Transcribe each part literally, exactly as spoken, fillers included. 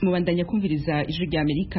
mubandanya kumviriza ijwi rya Amerika.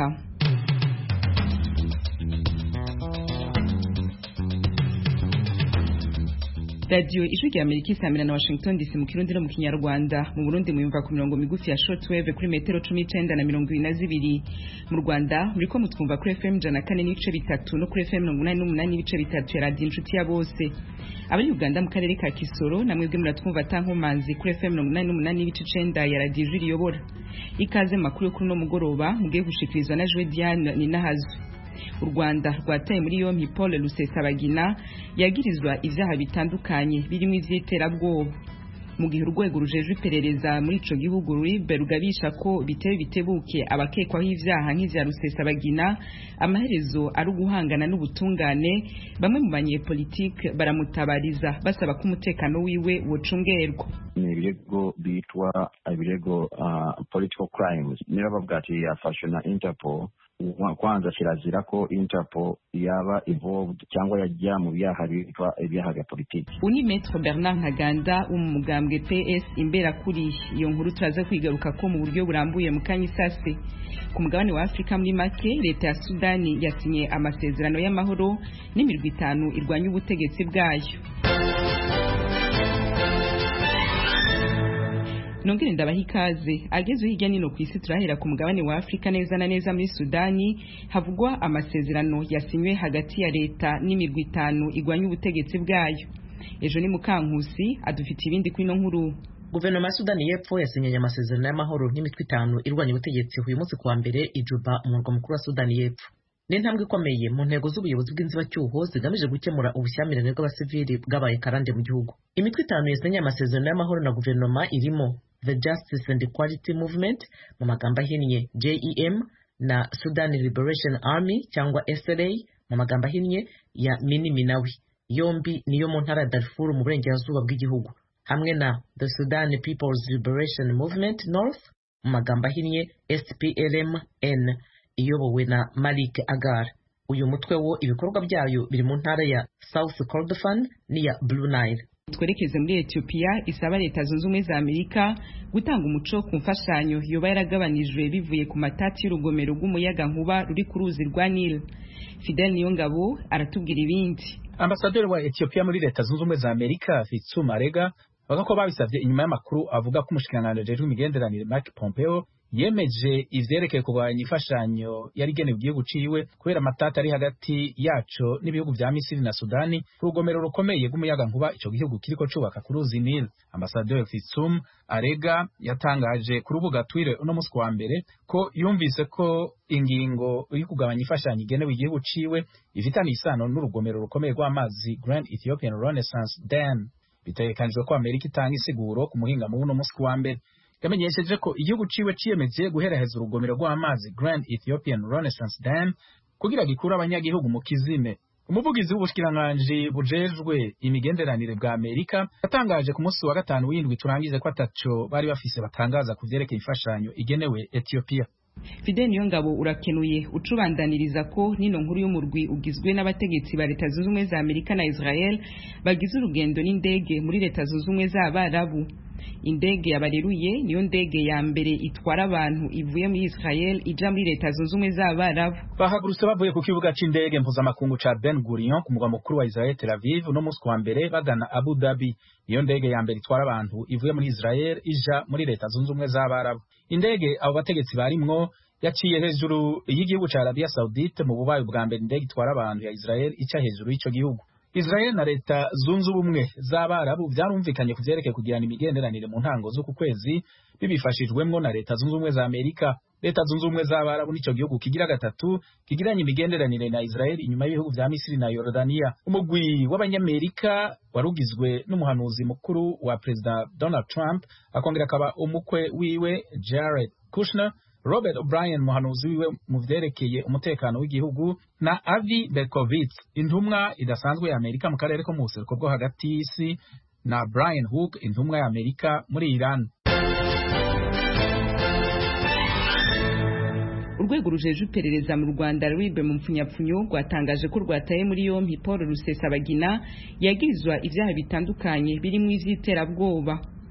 Radio ijwi rya Amerika isamira na Washington D C mu Kirundi no mu Kinyarwanda. Mu Burundi muyumva ku mirongo migufi ya shortwave kuri metero cumi n'icenda na mirongo ibiri na zibiri. Mu Rwanda muriko mutwumva kuri F M ijana na kane n'ibice bitatu no kuri F M mirongo umunani n'umunani n'ibice bitatu ya Radio Inshuti ya Bose. Abari Uganda mu karere ka Kisoro namwe bwe muratwumva tankomanzi kuri F M mirongo umunani n'umunani n'ibice icenda ya Radio Ijwi riyobora. Ikaze makuru yo kuri no mugoroba mugiye gushikirizwa na Joe Diane Ninahazo. U Rwanda rwataye muri yompi Paul Rusesabagina yagirizwa ivyaha bitandukanye birimo ivy'iterabwoba. Mu gihe urwego rujeje iperereza muri ico gihugu ruribe rugabisha ko bitewe bitebuke abakekwaho ivyaha nk'ivya Rusesabagina amaherezo ari uguhangana n'ubutungane, bamwe mu banye politique baramutabariza basaba ko umutekano wiwe wocungerwa. Ibirego bitwa ibirego uh, political crimes niba bavuga ati yafashwe na Interpol. Kwanza kirazira ko Interpol yaba involved cyangwa yajya mu byaha bitwa ibyaha bya politiki. Uni Maître Bernard Ntaganda umugambwe P S imbera kuri iyo nkuru turaza kwigaruka ko mu buryo burambuye mu kanyisase. Ku mugabane wa Afrika muri make leta ya Sudani yasinye amasezerano y'amahoro n'imirwi itanu irwanya ubutegetsi bwayo. Nongere ndabahikaze ageze hirya nino ku isi turahera ku mugabane wa Afrika neza na neza muri Sudani havugwa amasezerano yasinywe hagati ya leta n'imirwi itanu igwanya ubutegetsi bwayo. Ejo ni Mukankusi adufite ibindi kuri no nkuru. Guverinoma ya Sudani y'Epfo yasinye amasezerano y'amahoro n'imitwe itanu irwanya ubutegetsi uyu munsi kuwa mbere i Juba mu murwa mukuru wa Sudani y'Epfo. Ni intambwe ikomeye mu ntego z'ubuyobozi bw'inzibacyuho zigamije gukemura ubushyamirane bw'abasivili bwabaye karande mu gihugu. Imitwe itanu yasinye amasezerano y'amahoro na guverinoma irimo The Justice and Equality Movement mu magambo ahinnye J E M na Sudan Liberation Army cyangwa S L A mu magambo ahinnye ya Mini Minawi, yombi niyo mu ntara ya Darfur mu burengerazuba bw'igihugu, hamwe na The Sudan People's Liberation Movement North mu magambo ahinnye S P L M N iyobowe na Malik Agar. Uyu mutwe wo ibikorwa byayo biri mu ntara ya South Kordofan n'iya Blue Nile. Twerekeze muri Ethiopia isaba leta zunze ubumwe za Amerika gutanga umuco ku mfashanyo yoba yaragabanijwe bivuye ku matati y'urugomero rw'umuyaga nkuba ruri ku ruzi rwa Nile. Fidel Niyongabo aratubwira ibindi. Ambasaderi wa Ethiopia muri leta zunze ubumwe za Amerika Fitsum Arega bavuga ko babisavye inyuma y'amakuru avuga ko umushikiranganji w'imigenderanire Mike Pompeo yemeje ivyerekeye kurwanya imfashanyo yari igenewe igihugu ciwe kubera amatata ari hagati yaco n'ibihugu vya Misiri na Sudani ku rugomero rukomeye rw'umuyaga nkuba ico gihugu kiriko cubaka ku ruzi Nile. Ambasaderi Fitsum Arega yatangaje ku rubuga Twitter uno musi wa mbere ko yumvise ko ingingo yo kugabanya imfashanyo igenewe igihugu ciwe ifitanye isano n'urugomero rukomeye rw'amazi Grand Ethiopian Renaissance Dam. Bitegekanijwe ko Amerika itanga isiguro ku muhinga mu uno musi wa mbere. Yamenyesheje ko igihugu ciwe ciyemeje guheraheza urugomero rw'amazi Grand Ethiopian Renaissance Dam kugira gikura abanyagihugu mu kizime. Umuvugizi w'ubushikiranganje bujejwe imigenderanire bwa Amerika yatangaje ku munsi wa gatanu w'indwi turangije ko ataco bari bafise batangaza ku vyerekeye imfashanyo igenewe Ethiopia. Fidel Niyongabo urakenuye ucubandaniriza ko nino nkuru y'umurwi ugizwe n'abategetsi ba leta zunze ubumwe za Amerika na Israel bagize urugendo n'indege muri leta zunze ubumwe z'Abarabu. Indege yabareruye niyo ndege ya mbere itwara abantu ivuye muri Israel ija muri leta zunze ubumwe z'Abarabu. Bahagurutse bavuye ku kibuga c'indege mpuzamakungu ca Ben Gurion ku mugwa mukuru wa Israel Tel Aviv no musi wa mbere bagana Abu Dhabi. Iyo ndege ya mbere itwara abantu ivuye muri Israel ija muri leta zunze ubumwe z'Abarabu. Indege abo bategetsi barimwo yaciye hejuru y'igihugu ca Arabia Saudite mu bubaye bwa mbere indege itwara abantu ya Israel ica hejuru y'ico gihugu. Israel na leta zunze ubumwe z'Abarabu vyarumvikanye kuvyerekeye kugirana imigenderanire mu ntango z'uku kwezi bibifashijwemwo na leta zunze ubumwe za Amerika. Leta zunze ubumwe z'Abarabu nico gihugu kigira gatatu kigiranye imigenderanire na Israel inyuma y'ibihugu vya Misiri na Yordania. Umugwi w'abanyamerika warugizwe n'umuhanuzi mukuru wa President Donald Trump akongera akaba umukwe wiwe Jared Kushner, Robert O'Brien muhanuzi wiwe mu vyerekeye umutekano w'igihugu na Avi Berkowitz intumwa idasanzwe ya Amerika mu karere ko mu buseruko bwo hagati y'isi na Brian Hook intumwa ya Amerika muri Iran. Urwego rujeje iperereza mu Rwanda rwibe mu mpfunyapfunyo rwatangaje ko rwataye muri yompi Paul Rusesabagina yagirizwa ivyaha bitandukanye birimo ivy'iterabwoba.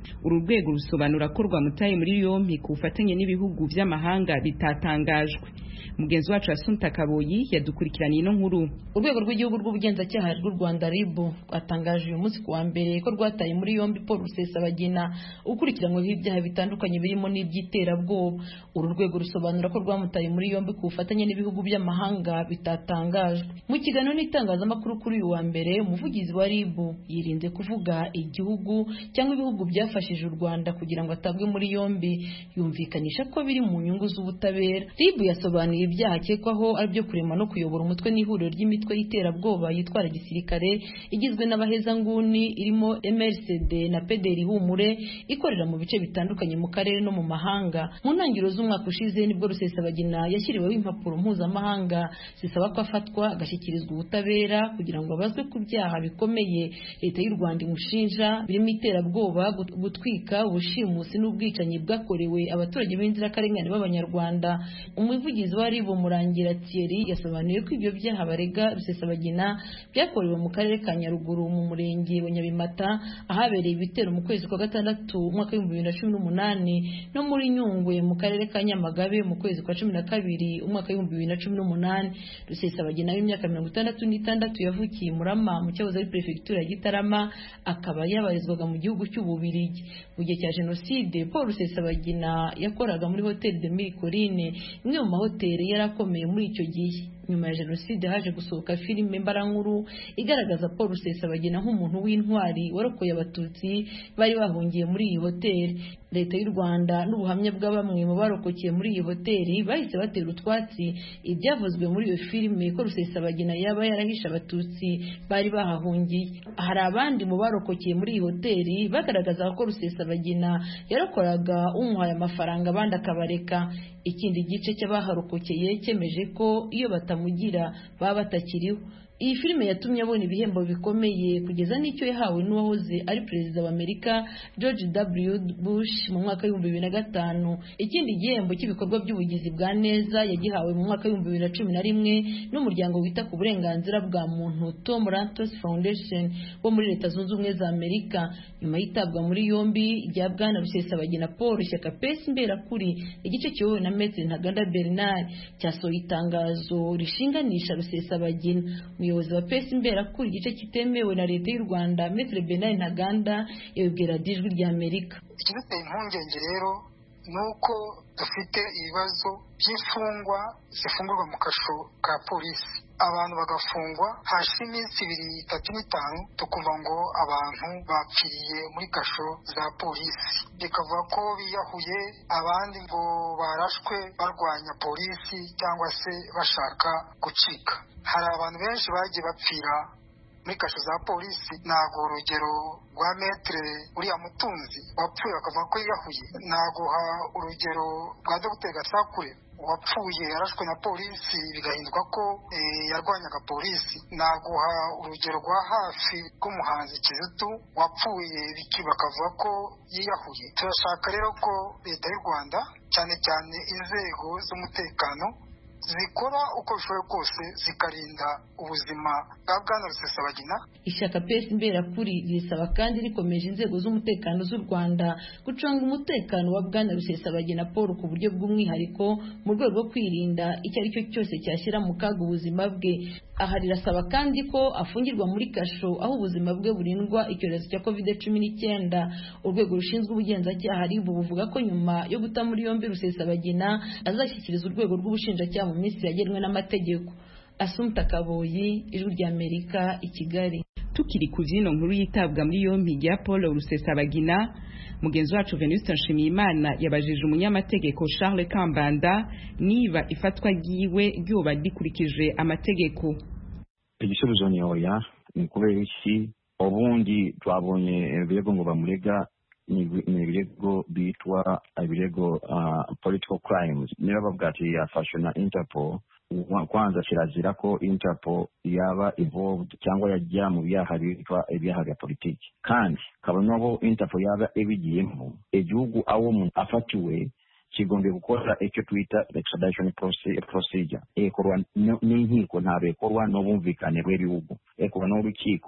uru rwego rusobanura ko rwamutaye muri yompi ku bufatanye n'ibihugu by'amahanga bitatangajwe. Mugenzi wacu Assunta Kaboyi yadukurikiraniye ino nkuru. Urwego rw'igihugu rw'ubugenzacyaha rw'u Rwanda R I B rwatangaje uyu munsi kuwa mbere ko rwataye muri yombi Paul Rusesabagina ukurikiranyweho ibyaha bitandukanye birimo n'iby'iterabwoba. Uru rwego rusobanura ko rwamutaye muri yombi ku bufatanye n'ibihugu by'amahanga bitatangajwe. Mu kiganiro n'itangazamakuru kuri uyu wa mbere, umuvugizi wa R I B yirinze kuvuga igihugu cyangwa ibihugu byafashije u Rwanda kugira ngo atabwe muri yombi, yumvikanisha ko biri mu nyungu z'ubutabera. R I B yasobanuye ibyaha akekwaho ari byo kurema no kuyobora umutwe n'ihuriro ry'imitwe y'iterabwoba yitwara gisirikare igizwe n'abahezanguni irimo M R C D na P D R Humure ikorera mu bice bitandukanye mu karere no mu mahanga. Mu ntangiriro z'umwaka ushize nibwo Rusesabagina yashyiriweho impapuro mpuzamahanga zisaba ko afatwa agashyikirizwa ubutabera kugira ngo abazwe ku byaha bikomeye leta y'u Rwanda imushinja birimo iterabwoba, gutwika, ubushimusi n'ubwicanyi bwakorewe abaturage b'inzirakarengane b'Abanyarwanda. Umuvugizi wa R I B Murangira Thierry yasobanuye ko ibyo byaha barega Rusesabagina byakorewe mu karere ka Nyaruguru mu murenge wa Nyabimata ahabereye ibitero mu kwezi kwa gatandatu umwaka w'ibihumbi bibiri na cumi n'umunani no muri Nyungwe mu karere ka Nyamagabe mu kwezi kwa cumi na kabiri umwaka w'ibihumbi bibiri na cumi n'umunani. Rusesabagina w'imyaka mirongo itandatu n'itandatu yavukiye Murama mu cyahoze ari Perefegitura ya Gitarama, akaba yabarizwaga mu gihugu cy'Ububiligi. Mu gihe cya Jenoside, Paul Rusesabagina yakoraga muri Hotel de Mille Collines, imwe mu mahoteli yarakomeye muri icyo gihe. Nyuma ya Jenoside haje gusohoka filime mbarankuru igaragaza Paul Rusesabagina nk'umuntu w'intwari warokoye abatutsi bari bahungiye muri iyi hoteli. Leta y'u Rwanda n'ubuhamya bwa bamwe mu barokokeye muri iyi hoteli bahise batera utwatsi ibyavuzwe muri iyo filime ko Rusesabagina yaba yarahishe abatutsi bari bahahungiye. Hari abandi mu barokokeye muri iyi hoteli bagaragaza ko Rusesabagina yarokoraga umuhaye amafaranga abandi akabareka. Ikindi gice cy'abaharokokeye cyemeje ko iyo batamugira baba batakiriho. Iyi filime yatumye abona ibihembo bikomeye kugeza n'icyo yahawe n'uwahoze ari perezida wa Amerika George W Bush mu mwaka w'ibihumbi bibiri na gatanu. Ikindi gihembo cy'ibikorwa by'ubugizi bwa neza yagihawe mu mwaka w'ibihumbi bibiri na cumi na rimwe n'umuryango wita ku burenganzira bwa muntu Tom Lantos Foundation wo muri Leta Zunze Ubumwe za Amerika. Nyuma y'itabwa muri yombi rya Bwana Rusesabagina Paul, ishyaka P S Imberakuri igice kiyobowe na Maître Ntaganda Bernard cyasohoye itangazo rishinganisha Rusesabagina. Umuyobozi wa P S Imberakuri igice kitemewe na Leta y'u Rwanda Maître Bernard Ntaganda yabwira Ijwi rya Amerika. Ikiduteye impungenge rero nuko dufite ibibazo by'imfungwa zifungurwa mu kasho ka polisi, abantu bagafungwa hashira iminsi ibiri itatu n'itanu tukumva ngo abantu bapfiriye muri kasho za polisi, bikavuga ko biyahuye, abandi ngo barashwe barwanya polisi cyangwa se bashaka gucika. Hari abantu benshi bagiye bapfira muri kasho za polisi. Ntago urugero rwa Maître uriya Mutunzi wapfuye bakavuga ko yiyahuye, naguha urugero rwa Dr Gasakure wapfuye yarashwe na polisi bigahinduka ko e, yarwanyaga polisi. Naguha urugero rwa hafi rw'umuhanzi Kizito wapfuye biki bakavuga ko yiyahuye. Turashaka rero ko Leta y'u Rwanda cyane cyane inzego z'umutekano zikora uko bishoboye kose zikarinda ubuzima bwa Bwana Rusesabagina. Ishyaka P S Imberakuri risaba kandi rikomeje inzego z'umutekano z'u Rwanda gucunga umutekano wa Bwana Rusesabagina Paul ku buryo bw'umwihariko mu rwego rwo kwirinda icyo ari cyo cyose cyashyira mu kaga ubuzima bwe. Aha rirasaba kandi ko afungirwa muri kasho aho ubuzima bwe burindwa icyorezo cya covid cumi n'icyenda. Urwego rushinzwe ubugenzacyaha R I B buvuga ko nyuma yo guta muri yombi Rusesabagina azashyikiriza urwego rw'ubushinjacyaha mu minsi yagenwe n'amategeko. Assunta Kaboyi, Ijwi rya Amerika, i Kigali. Tukiri ku zino nkuru yitabwa muri yombi ya Paul Rusesabagina, mugenzi wacu Venuste Nshimiyimana yabajije umunyamategeko Charles Kambanda niba ifatwa ryiwe ryoba rikurikije amategeko. Igisubizo ni oya. Ni kubera iki ubundi twabonye ibirego ngo bamurega ni ibirego bitwa ibirego political crimes. Niba bavuga ati yafashwe na Interpol, kwanza kirazira ko Interpol yaba involved cyangwa yajya mu byaha bitwa ibyaha bya politiki, kandi kabonabo Interpol yaba ebigiyemo igihugu aho umuntu afatiwe kigombe gukora icyo twita extradition procedure ekorwa n'inkiko, ntabwo ekorwa n'ubumvikane bw'ibihugu, ekorwa n'urukiko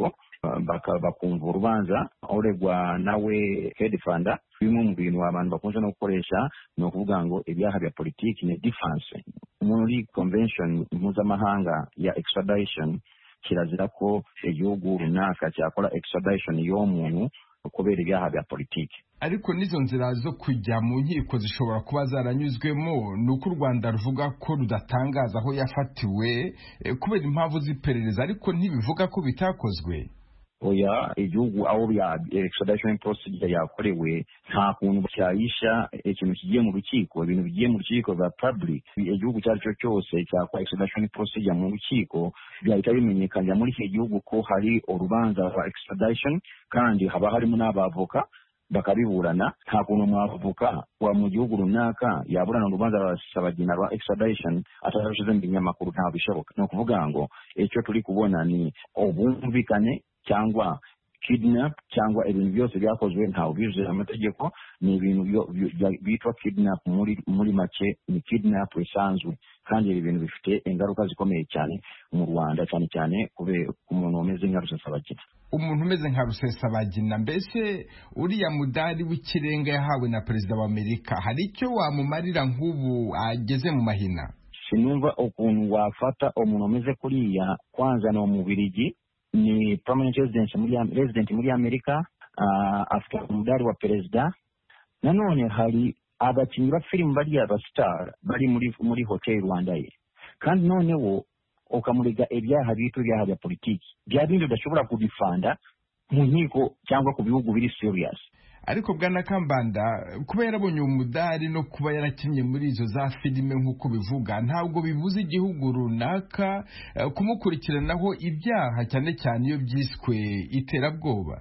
bakumva urubanza uregwa nawe head funder. Bimwe mu bintu abantu bakunze no gukoresha ni ukuvuga ngo ibyaha bya politiki ni defense. Muri convention mpuzamahanga ya extradition kirazira ko igihugu runaka cyakora extradition y'umuntu kubera ibyaha bya politiki. Ariko nizo nzira zo kujya mu nkiko zishobora kuba zaranyuzwemo, nuko u Rwanda ruvuga ko rudatangaza aho yafatiwe kubera impamvu z'iperereza, ariko ntibivuga ko bitakozwe. Oya, igihugu aho ya extradition procedure yakorewe nta kuntu cyayisha ikintu kigiye mu rukiko. Ibintu bigiye mu rukiko ba public, igihugu cyacu cyose cyakora extradition procedure mu rukiko byahita bimenyekana muri iki gihugu ko hari urubanza rwa extradition, kandi haba harimo n'abavoka bakabiburana. Nta kuntu umwavoka wa mu gihugu runaka yaburana urubanza rwa Rusesabagina rwa extradition atarashize mu binyamakuru. Nta bishoboka. No kuvuga ngo icyo turi kubona ni ubumvikane cyangwa kidnap cyangwa ibintu byose byakozwe ntawe bizuye amategeko. Ni ibintu bitwa kidnap muri muri make ni kidnap isanzwe, kandi ibi bintu bifite ingaruka zikomeye cyane mu Rwanda, cyane cyane kubera umuntu umeze nka Rusesabagina. Umuntu umeze nka Rusesabagina, mbese uriya mudari w'ikirenga yahawe na perezida wa Amerika, hari icyo wamumarira nk'ubu ageze mu mahina? Sinumva ukuntu wafata umuntu umeze kuriya. Kwanza ni umubirigi, ni permanent resident muri resident muri Amerika, uh, afite umudari wa perezida. Nanone hari abakinnyi ba film bari aba star bari muri muri hotel Rwanda ye, kandi noneho ukamurega ibyaha bitu byaha bya politiki bya bindi udashobora kudifanda mu nkiko cyangwa ku bihugu biri serious. Ariko Bwana Kambanda, kuba yarabonye umudari no kuba yarakinnye muri izo za filime nk'uko bivuga, ntabwo bivuze igihugu runaka kumukurikiranaho ibyaha, cyane cyane iyo byiswe iterabwoba.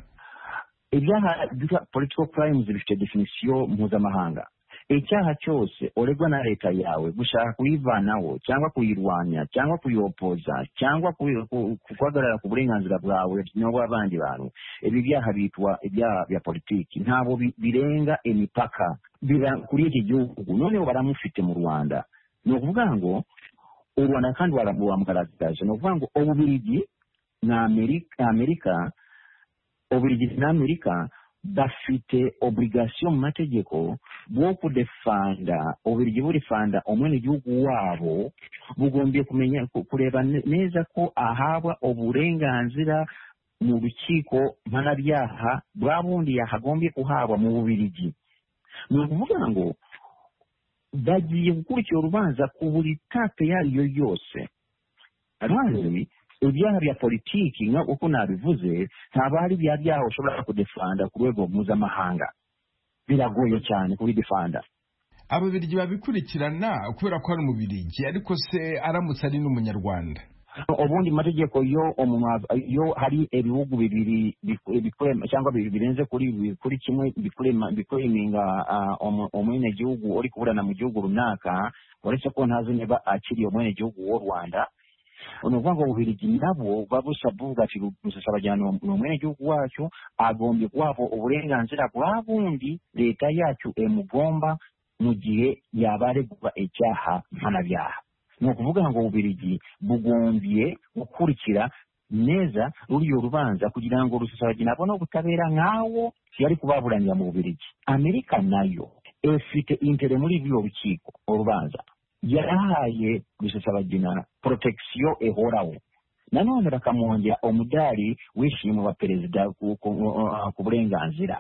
Ibyaha bya political crimes bifite definition mpuzamahanga. Icyaha cyose uregwa na leta yawe gushaka kuyivanaho cyangwa kuyirwanya cyangwa kuyopoza cyangwa kuhagarara ku burenganzira bwawe n'ubw'abandi bantu, ibi byaha bitwa ibyaha bya politiki. Ntabwo birenga imipaka kuri iki gihugu. Noneho baramufite mu Rwanda. Ni ukuvuga ngo u Rwanda kandi waramugaragaje. Ni ukuvuga ngo Ububiligi na Amerika Amerika Ububiligi na Amerika bafite obligation mu mategeko bwo kudefanda Ububiligi burifanda umwene gihugu wabo, bugombye kumenya kureba neza ko ahabwa uburenganzira mu rukiko mpanabyaha bwa bundi yahagombye kuhabwa mu Bubiligi. Ni ukuvuga ngo bagiye gukurikira urubanza ku buri tape yariyo yose. Abandi ibyaha bya politiki nka uko nabivuze ntaba hari bya byaha ushobora kudefanda ku rwego mpuzamahanga. Biragoye cyane kubidefanda. Ababiligi babikurikirana kubera ko ari umubirigi, ariko se aramutse ari n'umunyarwanda? Ubundi mategeko yo yo hari ibihugu bibiri bikurema cyangwa birenze kuri kuri kimwe bikurema bikureminga umwene gihugu uri kuburana mu gihugu runaka, uretse ko ntazi niba akiri umwene gihugu w'u Rwanda. Unuvuga ngo Ububiligi nabo babusabuga ati Rusesabagina ni umwene gihugu wacu, agombye kuhava uburenganzira bwa bundi leta yacu emugomba mu gihe yabaregwa icyaha mpanabyaha. Ni ukuvuga ngo Ububiligi bugombye gukurikira neza ruriyo rubanza kugira ngo Rusesabagina abone ubutabera nkawo yari kubaburanira mu Bubiligi. Amerika nayo efite intere muri ibyo rukiko urubanza yarahaye Rusesabagina protection ehoraho. Nanone bakamwongera umudari w'ishimwe wa perezida ku burenganzira.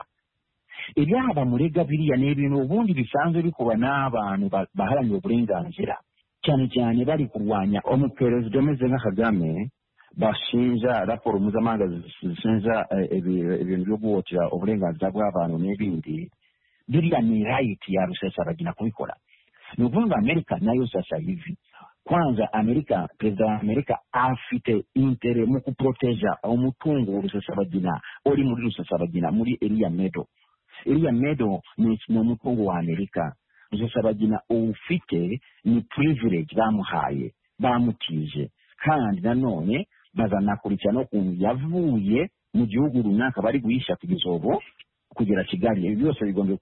Ibyaha bamurega biriya ni ibintu ubundi bisanzwe bikuba n'abantu baharanira uburenganzira, cyane cyane bari kurwanya umuperezida umeze nka Kagame. Bashinja raporo mpuzamahanga zishinja ibintu byo guhotera uburenganzira bw'abantu n'ibindi. Biriya ni right ya Rusesabagina kubikora. Ni ukuvuga Amerika nayo sasa hivi, kwanza Amerika, perezida wa Amerika afite intere mu kuproteja umutungo Rusesabagina uri muri Rusesabagina muri Area Meadow. Area Meadow ni umutungo wa Amerika. Rusesabagina ufite ni privilege bamuhaye, bamutije, kandi nanone bazanakurikirana ukuntu yavuye mu gihugu runaka bari guhisha kugeza ubu kugera Kigali. Ibi byose bigomba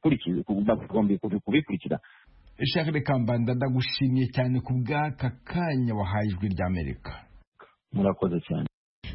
kubikurikira. Charles Kambanda, ndagushimiye cyane ku bw'aka kanya wahaye Ijwi ry'Amerika. Murakoze cyane.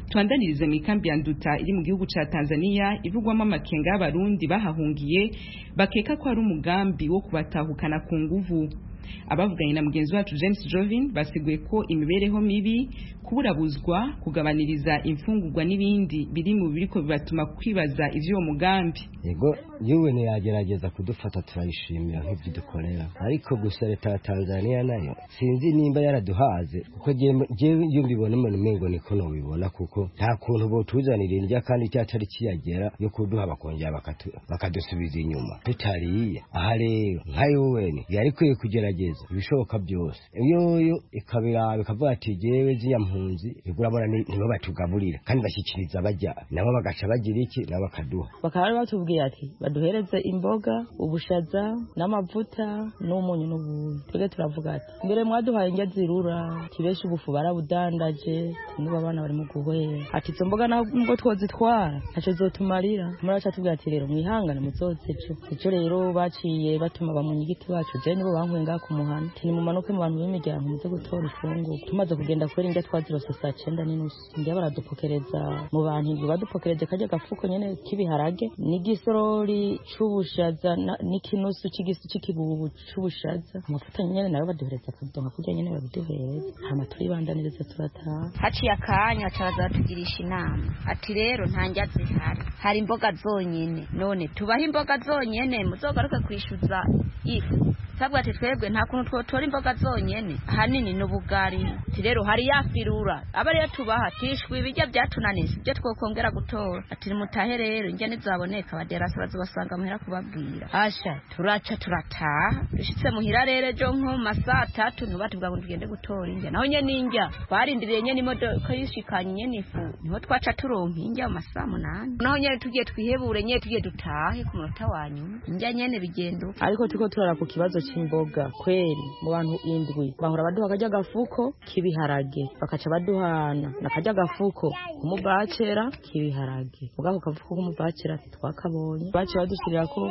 twandanirize mu ikambi ya Nduta iri mu gihugu ca Tanzania ivugwamo amakenga y'abarundi bahahungiye bakeka ko ari umugambi wo kubatahukana ku nguvu. Abavuganye na mugenzi wacu James Jovin basiguye ko imibereho mibi, kuburabuzwa, kugabaniriza imfungurwa n'ibindi biri mu biriko bibatuma kwibaza ivyo uwo mugambi. Yego yewe ne yagerageza kudufata turayishimira nk'ibyo dukorera, ariko gusa leta ya Tanzania nayo sinzi nimba yaraduhaze, kuko jewe iyo mbibona umuntu mengo niko no bibona, kuko nta kuntu bo tuzanira indya kandi cyatari kiyagera yo kuduha bakongera bakatu bakadusubiza inyuma tutariye. Aha rero nkayowe yari kwiye kugerageza ibishoboka byose, iyo ikabira bikavuga ati jewe ziya mpunzi igurabona nibo batugaburira kandi bashyikiriza bajya nabo bagaca bagira iki nabo bakaduha, bakaba batubwiye ati baduhereze imboga, ubushaza n'amavuta n'umunyu n'ubuyi. Twebwe turavuga ati mbere mwaduhaye indya zirura, kibeshi ubufu barabudandaje, niba abana bari mu guhwera, ati izo mboga nabwo twozitwara ntacyo zotumarira. Muraca tubwira ati rero mwihangane muzozice. Icyo rero baciye batuma bamunyigiti bacu je nibo bankwenga ku muhana, ni mu manuke mu bantu b'imiryango muze gutora ifunguro. Tumaze kugenda kwera indya twazirose saa cyenda n'inusu, indya baradupokereza mu bantu indwi badupokereje kajya gafuko nyene k'ibiharage n'igisorori c'ubushaza n'ikinusu cy'igisu cy'ikibubu c'ubushaza, amafuta nyene nayo baduhereza kudonka kurya nyene babiduhereza, hama turibandaniriza turataha. Haciye akanya caraza tugirisha inama ati rero nta ndya zihari, hari imboga zonyene, none tubaha imboga zonyene muzogaruke kwishuza ifu. Sabwa ati twebwe nta kuntu twotora imboga zonyene, hanini n'ubugari. Ati rero hari yafirura aba rero tubaha tishwe ibijya byatunanise byo twokongera gutora. Ati mutahe rero indya nizaboneka baderasa bazobasanga muhera kubabwira. Asha turaca turataha dushitse muhira rero jo nko masaa atatu nubatubwa ngo tugende gutora indya, naho nyene indya barindiriye nyene imodoka yishikanye nyene ifu, niho twaca turonka indya mu masaa munani, naho nyene tugiye twihebure nyene tugiye dutahe ku munota wanyuma indya nyene bigendo. Ariko tuko turara ku kibazo imboga kweli mu bantu indwi bahora baduha kajya gafuko kibiharage, bakaca baduhana nakajya gafuko kumubacera kibiharage, mugako kafuko kumubacera twakabonye bace badushirira ko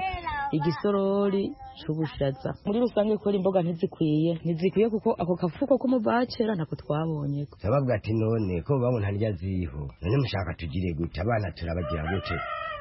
igisorori c'ubushaza. Muri rusange kweli imboga ntizikwiye ntizikwiye kuko ako kafuko kumubacera nako twabonye. Sababwa ati none ko babona ndya ziho, none mushaka tugire gute abana turabagira gute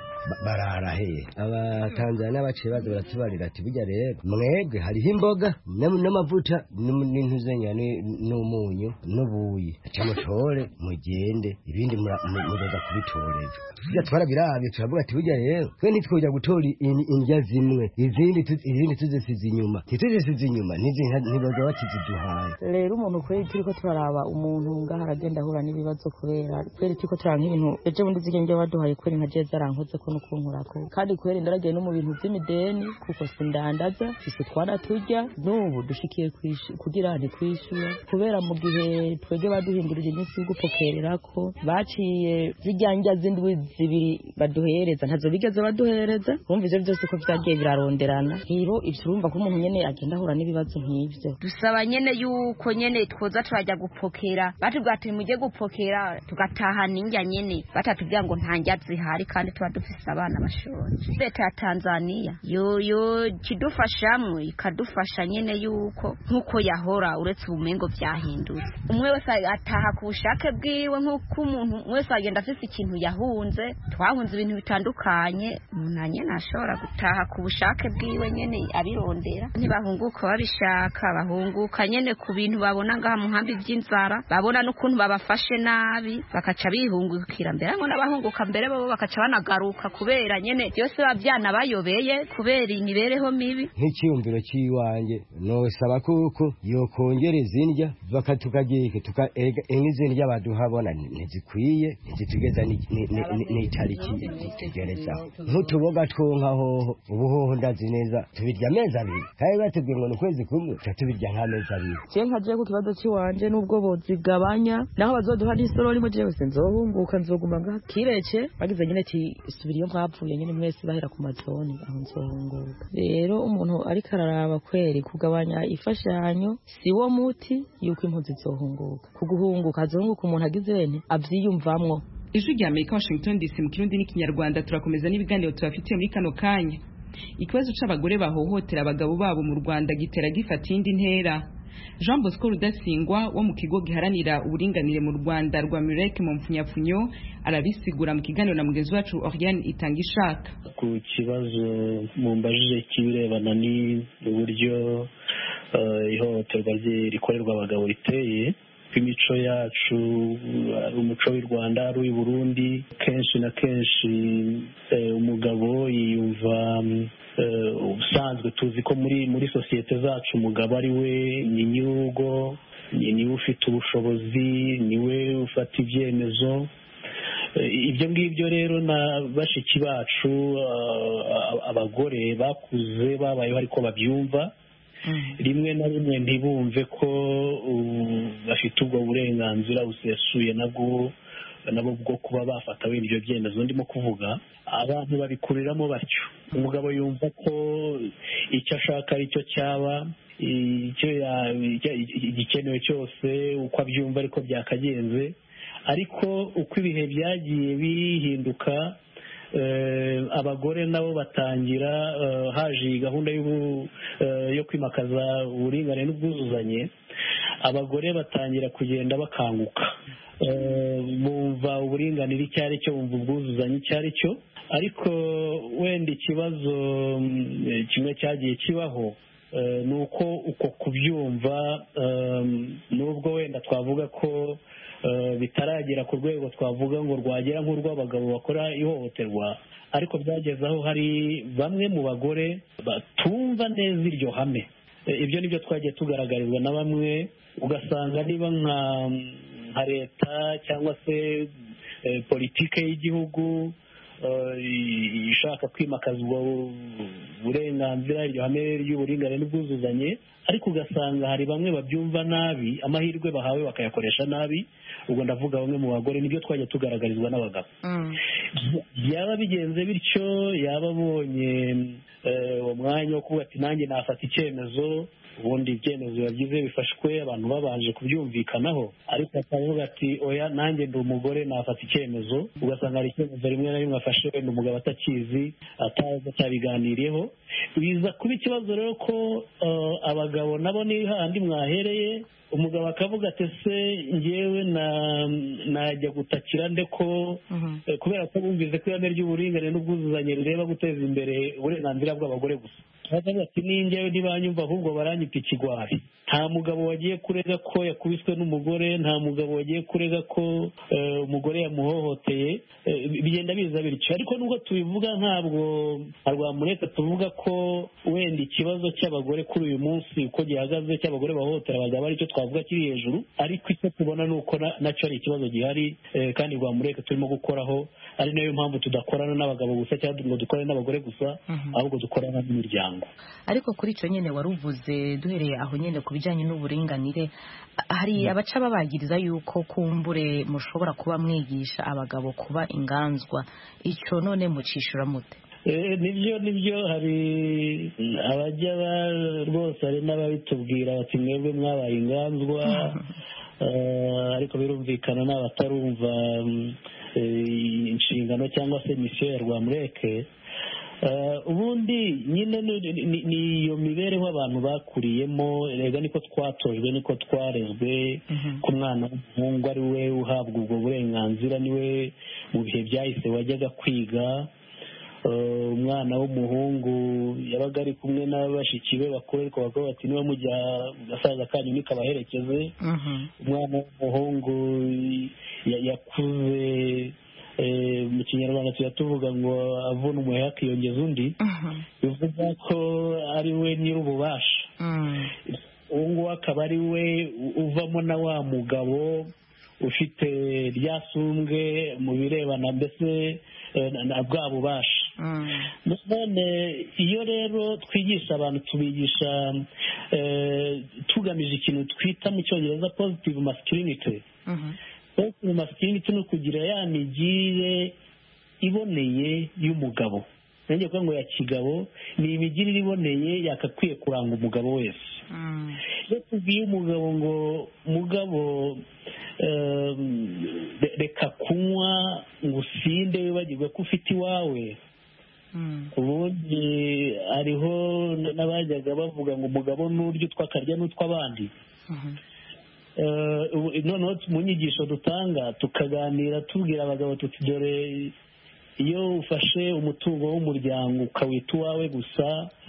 barara he? Aba Tanzania baciye baza baratubarira ati bijya rero mwebwe hariho imboga n'amavuta n'intuzenya n'umunyu n'ubuyi, ati mutore mugende ibindi muzaza kubitoreza. Bijya twarabirabye turavuga ati bijya rero twe ntitwoja gutora indya zimwe, izindi izindi tuzisize inyuma tuzisize inyuma ntibaza bakiziduhaye. Rero umuntu kweli turiko turaraba umuntu ngaha aragenda ahura n'ibibazo kubera kweli turiko turanga ibintu ejo bundi zigenge baduhaye kweli nka je zarankoze ko nukunkurako, kandi kweli ndaragiye no mu bintu by'imideni kuko sindandaza fise twana turya n'ubu dushikiye kugira ndi kwishura kubera mu gihe twege baduhindurije iminsi gupokererako baciye zijyanja zindwi zibiri baduhereza ntazo bigeze baduhereza. Urumva ivyo byose ko vyagiye biraronderana, hiro ivyo urumva ko umuntu nyene agenda ahura n'ibibazo nk'ivyo. Dusaba nyene yuko nyene twoza turajya gupokera, batubwira ati mujye gupokera tugataha n'indya nyene, batatubwira ngo nta ndya zihari kandi tuba dufise abana bashonje. Leta ya Tanzania yo yo kidufashamwe ikadufasha nyene yuko nkuko yahora uretse ubumengo vyahindutse, umwe wese ataha ku bushake bwiwe nkuko umuntu wese agenda afise ikintu yahunze. Twahunze ibintu bitandukanye, umuntu nyene ashobora gutaha ku bushake bwiwe nyene abirondera, ntibahunguka babishaka bahunguka nyene ku bintu babona ngaha mu nkambi by'inzara, babona n'ukuntu babafashe nabi bakaca bihungukira mbere ngo n'abahunguka mbere bo bakaca banagaruka kubera nyene byose babyana bayobeye kubera imibereho mibi. Nk'ikiyumviro cy'iwanjye no saba kuko yo kongereza indya bakatukagike tuka ingizindya baduhabona ntizikwiye ntizitugeza n'itariki tigereza nk'utuboga twonka hoho ubuhoho ndazi neza tubirya amezi abiri kandi batubwiye ngo n'ukwezi kumwe tubirya nk'amezi abiri. Je nkaje ku kibazo cy'iwanje n'ubwo bozigabanya naho bazoduha n'isorori mu jewe nzohunguka nzoguma ngaha kirece bagize nyene ati subiriyo mwapfuye nyene mwese bahera ku mazoni aho nzohunguka. Rero umuntu ariko araraba kweri kugabanya ifashanyo si wo muti yuko impunzi zohunguka, kuguhunguka azunguka umuntu agize bene avyiyumvamwo. Ijwi rya Amerika Washington D C mu Kirundi n'ikinyarwanda turakomeza n'ibiganiro tubafitiye muri kano kanya. Ikibazo c'abagore bahohotera abagabo babo mu Rwanda gitera gifata indi ntera. Jean Bosco Rudasingwa wo mu kigo giharanira uburinganire mu Rwanda rwa Mureke mu mpfunyapfunyo arabisigura mu kiganiro na mugenzi wacu Oriane Itangishaka. Ku kibazo mumbajije kibirebana ni uburyo uh, ihohoterwa rikorerwa abagabo riteye, imico yacu ari umuco w'u Rwanda ari uw'i Burundi, kenshi na kenshi eh, umugabo yiyumva ubusanzwe tuzi ko muri muri sosiyete zacu umugabo ari we nyir'urugo, niwe ufite ubushobozi, niwe ufata ibyemezo. Ibyo ngibyo rero na bashiki bacu abagore bakuze babayeho ariko babyumva, rimwe na rimwe ntibumve ko bafite ubwo burenganzira busesuye nabwo nabo bwo kuba bafata wenda ibyo byemezo ndimo kuvuga. Abantu babikuriramo batyo, umugabo yumva ko icyo ashaka ari cyo cyaba, icyo igikenewe cyose uko abyumva ariko byakagenze. Ariko uko ibihe byagiye bihinduka, abagore nabo batangira, haje gahunda yo kwimakaza uburinganire n'ubwuzuzanye, abagore batangira kugenda bakanguka, bumva uburinganire icyo ari cyo, bumva ubwuzuzanye icyo ari cyo. Ariko wenda ikibazo kimwe cyagiye kibaho ni uko uko kubyumva, nubwo wenda twavuga ko bitaragera ku rwego twavuga ngo rwagera nk'urw'abagabo bakora ihohoterwa, ariko byageze aho hari bamwe mu bagore batumva neza iryo hame. Ibyo nibyo twagiye tugaragarizwa na bamwe, ugasanga niba nka leta cyangwa se politike y'igihugu ishaka kwimakaza ubwo burenganzira, iryo hame ry'uburinganire n'ubwuzuzanye, ariko ugasanga hari bamwe babyumva nabi, amahirwe bahawe bakayakoresha nabi. Ubwo ndavuga bamwe mu bagore, nibyo twajya tugaragarizwa n'abagabo. Byaba bigenze bityo, yaba abonye uwo mwanya wo kuvuga ati nanjye nafata icyemezo, ubundi ibyemezo biba bifashwe abantu babanje kubyumvikanaho, ariko akavuga ati oya nanjye ndi umugore nafata icyemezo, ugasanga hari icyemezo rimwe na rimwe afashe wenda umugabo atakizi, atabiganiriyeho. Biza kuba ikibazo rero ko abagabo nabo ni handi mwahereye, umugabo akavuga ati se njyewe najya gutakira nde ko kubera ko bumvise ko ihame ry'uburinganire n'ubwuzuzanye rireba guteza imbere uburenganzira bw'abagore gusa. Bakavuga ati ni njyewe ntibanyumva ahubwo baranyita ikigwari. Nta mugabo wagiye kurega ko yakubiswe n'umugore, nta mugabo wagiye kurega ko umugore yamuhohoteye. Bigenda biza bityo, ariko nubwo tubivuga ntabwo Rwamureka tuvuga ko wenda ikibazo cy'abagore kuri uyu munsi uko gihagaze cy'abagore bahohotera abagabo aricyo twavuga kiri hejuru, ariko icyo tubona ni uko nacyo ari ikibazo gihari, kandi Rwamureka turimo gukoraho. Ari nayo mpamvu tudakorana n'abagabo gusa cyangwa ngo dukorane n'abagore gusa, ahubwo dukorana n'imiryango. Ariko kuri icyo nyine wari uvuze, duhereye aho nyine ku bijyanye n'uburinganire, hari abaca babagiriza yuko kumbure mushobora kuba mwigisha abagabo kuba inganzwa. Icyo none mucishura mute? Nibyo nibyo hari abajya rwose, hari n'ababitubwira bati mwebwe mwabaye inganzwa, ariko birumvikana n'abatarumva inshingano cyangwa se misiyo ya Rwamureke. Ubundi nyine ni iyo mibereho abantu bakuriyemo, rega niko twatojwe, niko twarezwe ko umwana w'umuhungu ari we uhabwa ubwo burenganzira, niwe mu bihe byahise wajyaga kwiga. Umwana w'umuhungu yabaga ari kumwe n'abashiki be bakuru, ariko bakaba bati niba mujya gasaza kanyu nikabaherekeze. Umwana w'umuhungu yakuze, mu kinyarwanda tuba tuvuga ngo avuna umuheha akiyongeza undi, bivuga ko ari we nyir'ububasha. Uwo nguwo akaba ari we uvamo na wa mugabo ufite rya sumbwe mu birebana mbese na bwa bubasha. None iyo rero twigisha abantu, tubigisha tugamije ikintu twita mu cyongereza positive masculinity. Positive masculinity ni ukugira ya migirire iboneye y'umugabo. Nanjye kuvuga ngo ya kigabo ni imigirire iboneye yakakwiye kuranga umugabo wese. Iyo tubwiye umugabo ngo mugabo reka kunywa ngo usinde wibagirwe ko ufite iwawe, ubundi hariho n'abajyaga bavuga ngo umugabo n'urya utwakarya n'utw'abandi. Noneho mu nyigisho dutanga tukaganira tubwira abagabo tuti dore iyo ufashe umutungo w'umuryango ukawita uwawe gusa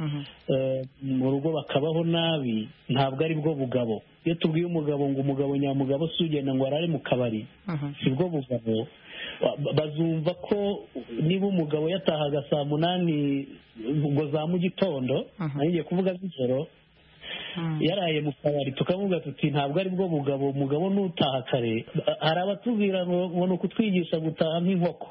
mu rugo bakabaho nabi ntabwo ari bwo bugabo. Iyo tubwiye umugabo ngo umugabo nyamugabo si ugenda ngo arare mu kabari si bwo bugabo, bazumva ko niba umugabo yatahaga saa munani ngo za mu gitondo ngiye kuvuga z'ijoro yaraye mu kabari tukavuga tuti ntabwo ari bwo bugabo, umugabo n'utaha kare. Hari abatubwira ngo ni ukutwigisha gutaha nk'inkoko,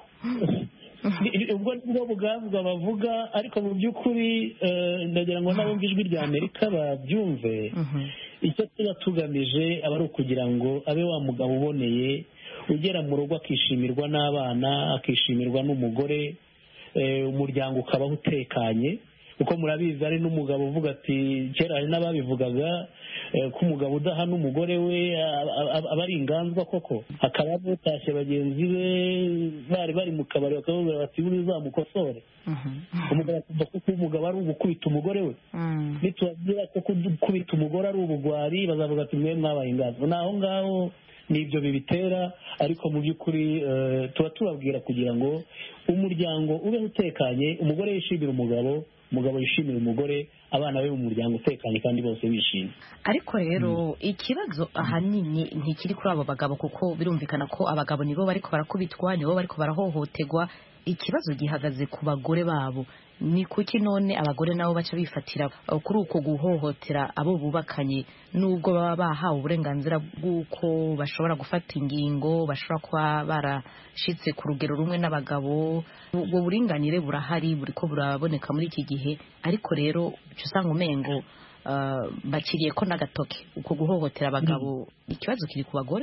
ubwo nibwo bugabwa bavuga, ariko mu by'ukuri ndagira ngo n'abumva ijwi rya Amerika babyumve. Icyo tuba tugamije aba ari ukugira ngo abe wa mugabo uboneye ugera mu rugo akishimirwa n'abana akishimirwa n'umugore, umuryango ukabaho utekanye. Kuko murabizi ari n'umugabo uvuga ati kera hari n'ababivugaga ko umugabo udaha n'umugore we aba ari inganzwa koko. Hakaba batashye bagenzi be bari bari mu kabari bakavuga bati buri uzamukosore. Umugabo akumva ko umugabo ari ugukubita umugore we, nitubabwira ko gukubita umugore ari ubugwari bazavuga ati mwe mwabaye inganzwa. Naho ngaho nibyo bibitera, ariko mu by'ukuri tuba tubabwira kugira ngo umuryango ube utekanye, umugore yishimira umugabo, umugabo yishimira umugore, abana be mu muryango utekanye kandi bose bishimye. Ariko rero ikibazo ahanini ntikiri kuri abo bagabo, kuko birumvikana ko abagabo nibo bariko barakubitwa, nibo bariko barahohoterwa. Ikibazo gihagaze ku bagore babo. Ni kuki none abagore nabo baca bifatira kuri uko guhohotera abo bubakanye, nubwo baba bahawe uburenganzira bw'uko bashobora gufata ingingo, bashobora kuba barashitse ku rugero rumwe n'abagabo? Ubwo buringanire burahari, buriko buraboneka muri iki gihe, ariko rero uca usanga umengo bakiriye ko n'agatoke uko guhohotera abagabo. Ikibazo kiri ku bagore.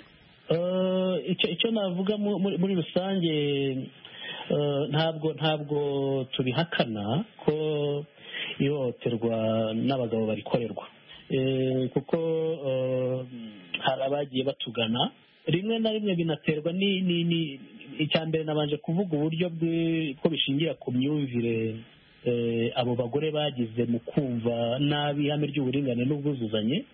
Icyo navuga muri rusange, ntabwo ntabwo tubihakana ko ihohoterwa n'abagabo barikorerwa, kuko hari abagiye batugana rimwe na rimwe binaterwa ni icya mbere nabanje kuvuga uburyo ko bishingira ku myumvire abo bagore bagize mu kumva nabi ihame ry'uburinganire n'ubwuzuzanye.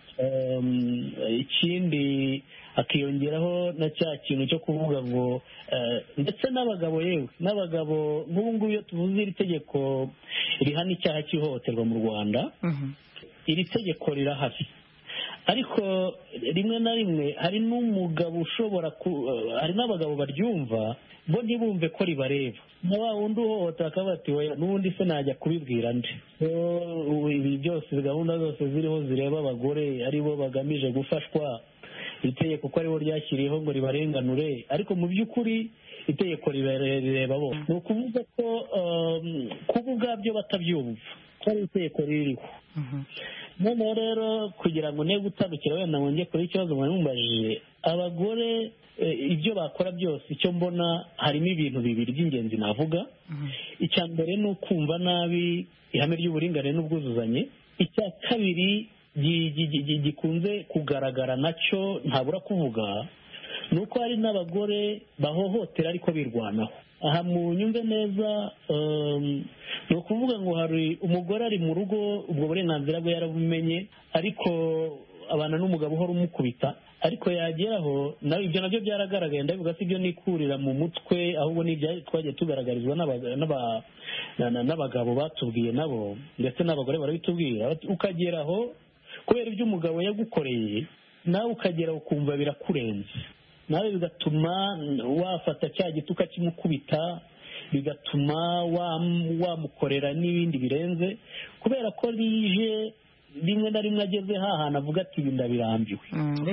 Ikindi hakiyongeraho na cya kintu cyo kuvuga ngo ndetse n'abagabo, yewe n'abagabo nk'ubu ngubu iyo tuvuze iri tegeko rihana icyaha cy'ihohoterwa mu Rwanda, iri tegeko rirahari, ariko rimwe na rimwe hari n'umugabo ushobora hari n'abagabo baryumva bo ntibumve ko ribareba, na wa wundi uhohotera akavuga ati n'ubundi se najya kubibwira nde? Ibi byose gahunda zose ziriho zireba abagore aribo bagamije gufashwa, itegeko ko aribo ryashyiriyeho ngo ribarenganure, ariko mu by'ukuri itegeko rireba bo. Ni ukuvuga ko kuba ubwabyo batabyumva ko ari itegeko ririho. Noneho rero kugira ngo ne gutandukira wenda wongeye kuri ikibazo mwari mumbajije, abagore ibyo bakora byose icyo mbona harimo ibintu bibiri by'ingenzi navuga. Icya mbere ni ukumva nabi ihame ry'uburinganire n'ubwuzuzanye. Icya kabiri gikunze kugaragara nacyo ntabura kuvuga, ni uko hari n'abagore bahohotera ariko birwanaho. Aha mu nyumve neza, ni ukuvuga ngo hari umugore ari mu rugo, ubwo burenganzira bwe yarabumenye, ariko abana n'umugabo uhora umukubita, ariko yageraho nawe ibyo nabyo byaragaragaye, ndabivuga si ibyo nikurira mu mutwe, ahubwo ni ibyo twagiye tugaragarizwa n'abagabo batubwiye nabo, ndetse n'abagore barabitubwira. Ukageraho kubera ibyo umugabo yagukoreye, nawe ukagera ukumva birakurenze, nawe bigatuma wafata cya giti ukakimukubita, bigatuma wamukorera n'ibindi birenze, kubera ko rije rimwe na rimwe ageze hahana avuga ati ibi ndabirambiwe.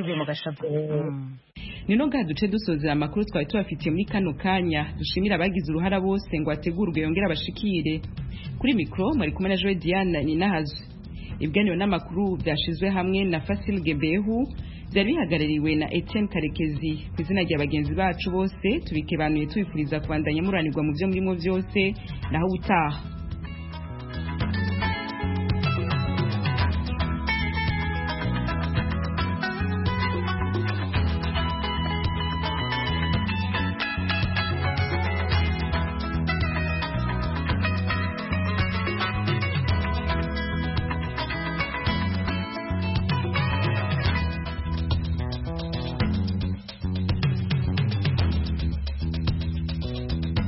ni no ga duce dusozera amakuru twari tubafitiye muri kano kanya. Dushimira abagize uruhara bose ngo hategurwe yongere abashikire. Kuri mikoro mwari kumwe na Joy Diane Ninahazo. Ibiganiro n'amakuru byashizwe hamwe na Fasil Gebehu, byari bihagarariwe na Etienne Karekezi. Ku izina rya bagenzi bacu bose tubikebanuye tubifuriza kubandanya muranirwa mu byo murimo byose, naho utaha.